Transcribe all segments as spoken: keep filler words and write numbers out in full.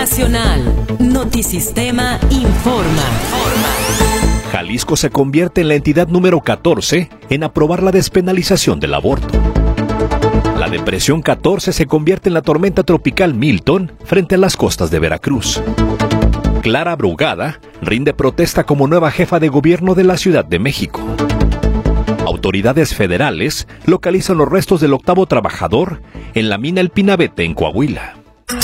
Nacional. Notisistema informa. Jalisco se convierte en la entidad número catorce en aprobar la despenalización del aborto. La depresión catorce se convierte en la tormenta tropical Milton frente a las costas de Veracruz. Clara Brugada rinde protesta como nueva jefa de gobierno de la Ciudad de México. Autoridades federales localizan los restos del octavo trabajador en la mina El Pinabete en Coahuila.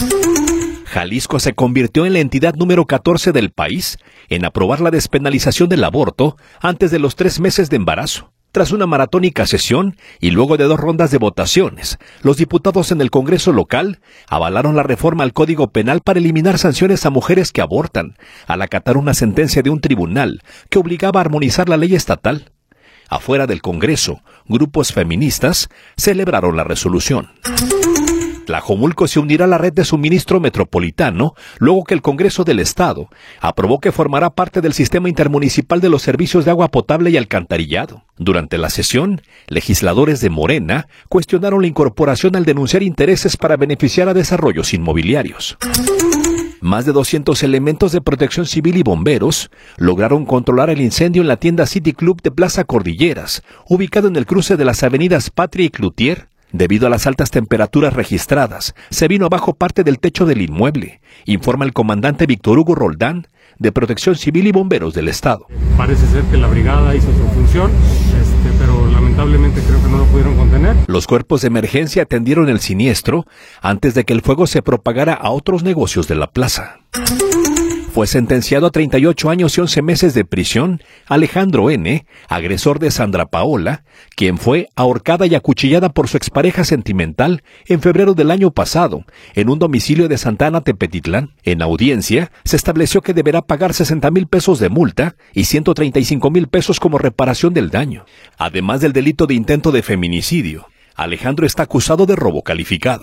Jalisco se convirtió en la entidad número catorce del país en aprobar la despenalización del aborto antes de los tres meses de embarazo. Tras una maratónica sesión y luego de dos rondas de votaciones, los diputados en el Congreso local avalaron la reforma al Código Penal para eliminar sanciones a mujeres que abortan, al acatar una sentencia de un tribunal que obligaba a armonizar la ley estatal. Afuera del Congreso, grupos feministas celebraron la resolución. Tlajomulco se unirá a la red de suministro metropolitano luego que el Congreso del Estado aprobó que formará parte del sistema intermunicipal de los servicios de agua potable y alcantarillado. Durante la sesión, legisladores de Morena cuestionaron la incorporación al denunciar intereses para beneficiar a desarrollos inmobiliarios. Más de doscientos elementos de protección civil y bomberos lograron controlar el incendio en la tienda City Club de Plaza Cordilleras, ubicado en el cruce de las avenidas Patria y Cloutier. Debido a las altas temperaturas registradas, se vino abajo parte del techo del inmueble, informa el comandante Víctor Hugo Roldán, de Protección Civil y Bomberos del Estado. Parece ser que la brigada hizo su función, este, pero lamentablemente creo que no lo pudieron contener. Los cuerpos de emergencia atendieron el siniestro antes de que el fuego se propagara a otros negocios de la plaza. Fue sentenciado a treinta y ocho años y once meses de prisión Alejandro N., agresor de Sandra Paola, quien fue ahorcada y acuchillada por su expareja sentimental en febrero del año pasado, en un domicilio de Santa Ana, Tepetitlán. En audiencia, se estableció que deberá pagar sesenta mil pesos de multa y ciento treinta y cinco mil pesos como reparación del daño, además del delito de intento de feminicidio. Alejandro está acusado de robo calificado.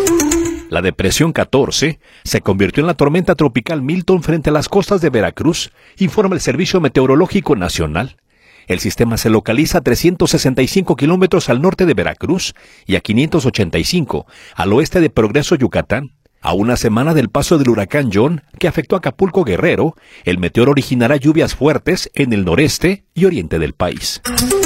La depresión catorce se convirtió en la tormenta tropical Milton frente a las costas de Veracruz, informa el Servicio Meteorológico Nacional. El sistema se localiza a trescientos sesenta y cinco kilómetros al norte de Veracruz y a quinientos ochenta y cinco al oeste de Progreso, Yucatán. A una semana del paso del huracán John, que afectó a Acapulco, Guerrero, el meteoro originará lluvias fuertes en el noreste y oriente del país.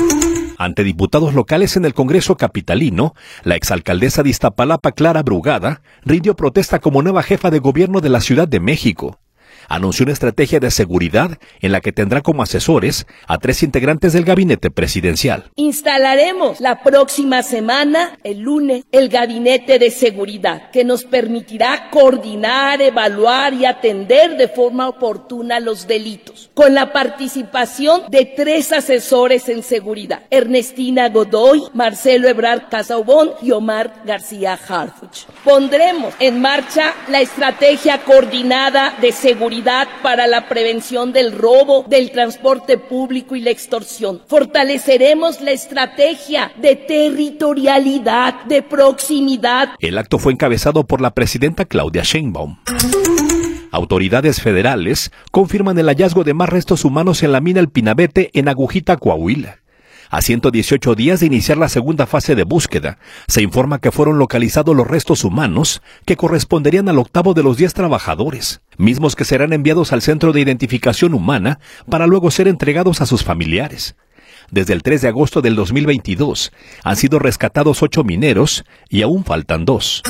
Ante diputados locales en el Congreso capitalino, la exalcaldesa de Iztapalapa, Clara Brugada, rindió protesta como nueva jefa de gobierno de la Ciudad de México. Anunció una estrategia de seguridad en la que tendrá como asesores a tres integrantes del gabinete presidencial. Instalaremos la próxima semana, el lunes, el gabinete de seguridad, que nos permitirá coordinar, evaluar y atender de forma oportuna los delitos, con la participación de tres asesores en seguridad: Ernestina Godoy, Marcelo Ebrard Casaubon y Omar García Harfuch. Pondremos en marcha la estrategia coordinada de seguridad para la prevención del robo, del transporte público y la extorsión. Fortaleceremos la estrategia de territorialidad, de proximidad. El acto fue encabezado por la presidenta Claudia Sheinbaum. Autoridades federales confirman el hallazgo de más restos humanos en la mina El Pinabete en Agujita, Coahuila. A ciento dieciocho días de iniciar la segunda fase de búsqueda, se informa que fueron localizados los restos humanos que corresponderían al octavo de los diez trabajadores, mismos que serán enviados al Centro de Identificación Humana para luego ser entregados a sus familiares. Desde el tres de agosto del dos mil veintidós han sido rescatados ocho mineros y aún faltan dos.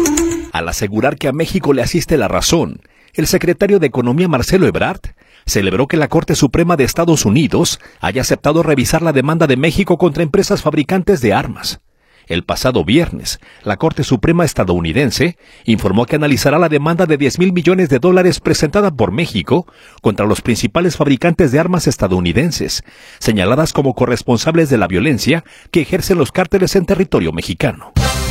Al asegurar que a México le asiste la razón, el secretario de Economía Marcelo Ebrard celebró que la Corte Suprema de Estados Unidos haya aceptado revisar la demanda de México contra empresas fabricantes de armas. El pasado viernes, la Corte Suprema estadounidense informó que analizará la demanda de diez mil millones de dólares presentada por México contra los principales fabricantes de armas estadounidenses, señaladas como corresponsables de la violencia que ejercen los cárteles en territorio mexicano.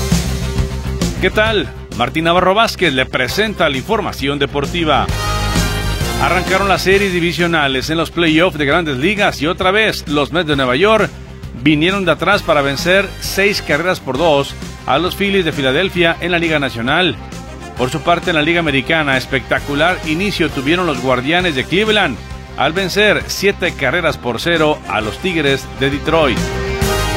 ¿Qué tal? Martín Navarro Vázquez le presenta la información deportiva. Arrancaron las series divisionales en los playoffs de Grandes Ligas y otra vez los Mets de Nueva York vinieron de atrás para vencer seis carreras por dos a los Phillies de Filadelfia en la Liga Nacional. Por su parte, en la Liga Americana, espectacular inicio tuvieron los Guardianes de Cleveland al vencer siete carreras por cero a los Tigres de Detroit.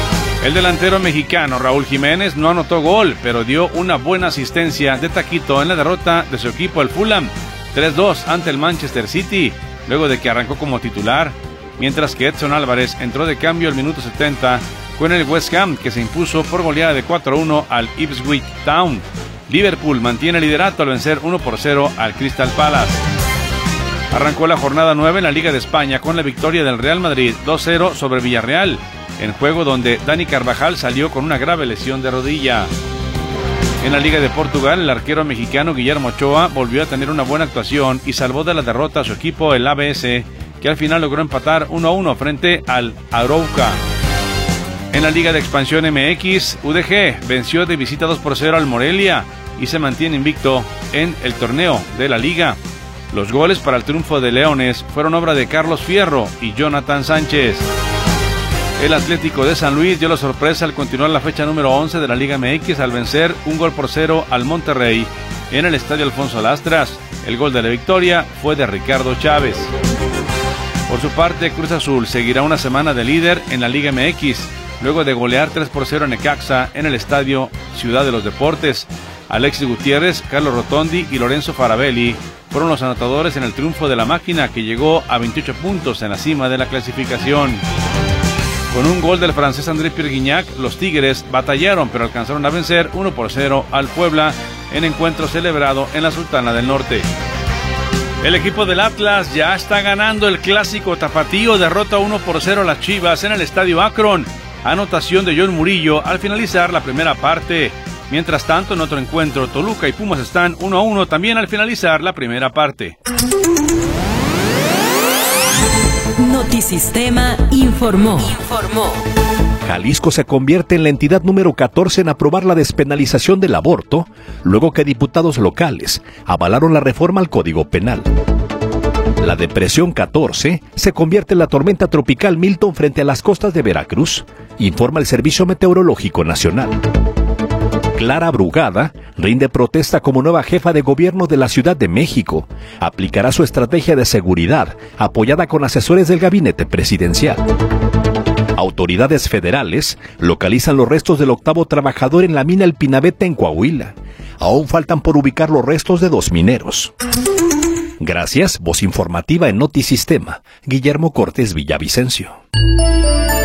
El delantero mexicano Raúl Jiménez no anotó gol, pero dio una buena asistencia de taquito en la derrota de su equipo el Fulham tres dos ante el Manchester City, luego de que arrancó como titular, mientras que Edson Álvarez entró de cambio al minuto setenta con el West Ham, que se impuso por goleada de cuatro uno al Ipswich Town. Liverpool mantiene el liderato al vencer uno por cero al Crystal Palace. Arrancó la jornada nueve en la Liga de España con la victoria del Real Madrid dos cero sobre Villarreal, en juego donde Dani Carvajal salió con una grave lesión de rodilla. En la Liga de Portugal, el arquero mexicano Guillermo Ochoa volvió a tener una buena actuación y salvó de la derrota a su equipo el A B S, que al final logró empatar uno a uno frente al Arouca. En la Liga de Expansión M X, U D G venció de visita dos por cero al Morelia y se mantiene invicto en el torneo de la Liga. Los goles para el triunfo de Leones fueron obra de Carlos Fierro y Jonathan Sánchez. El Atlético de San Luis dio la sorpresa al continuar la fecha número once de la Liga M X al vencer un gol por cero al Monterrey en el Estadio Alfonso Lastras. El gol de la victoria fue de Ricardo Chávez. Por su parte, Cruz Azul seguirá una semana de líder en la Liga M X, luego de golear tres por cero a Necaxa en el Estadio Ciudad de los Deportes. Alexis Gutiérrez, Carlos Rotondi y Lorenzo Farabelli fueron los anotadores en el triunfo de la máquina, que llegó a veintiocho puntos en la cima de la clasificación. Con un gol del francés André Pierre Gignac, los Tigres batallaron, pero alcanzaron a vencer uno por cero al Puebla en encuentro celebrado en la Sultana del Norte. El equipo del Atlas ya está ganando el clásico tapatío, derrota uno por cero a las Chivas en el Estadio Akron. Anotación de John Murillo al finalizar la primera parte. Mientras tanto, en otro encuentro, Toluca y Pumas están uno a uno también al finalizar la primera parte. Notisistema informó. Informó. Jalisco se convierte en la entidad número catorce en aprobar la despenalización del aborto, luego que diputados locales avalaron la reforma al Código Penal. La depresión catorce se convierte en la tormenta tropical Milton frente a las costas de Veracruz, informa el Servicio Meteorológico Nacional. Clara Brugada rinde protesta como nueva jefa de gobierno de la Ciudad de México. Aplicará su estrategia de seguridad, apoyada con asesores del gabinete presidencial. Autoridades federales localizan los restos del octavo trabajador en la mina El Pinabete en Coahuila. Aún faltan por ubicar los restos de dos mineros. Gracias, voz informativa en Notisistema. Guillermo Cortés Villavicencio.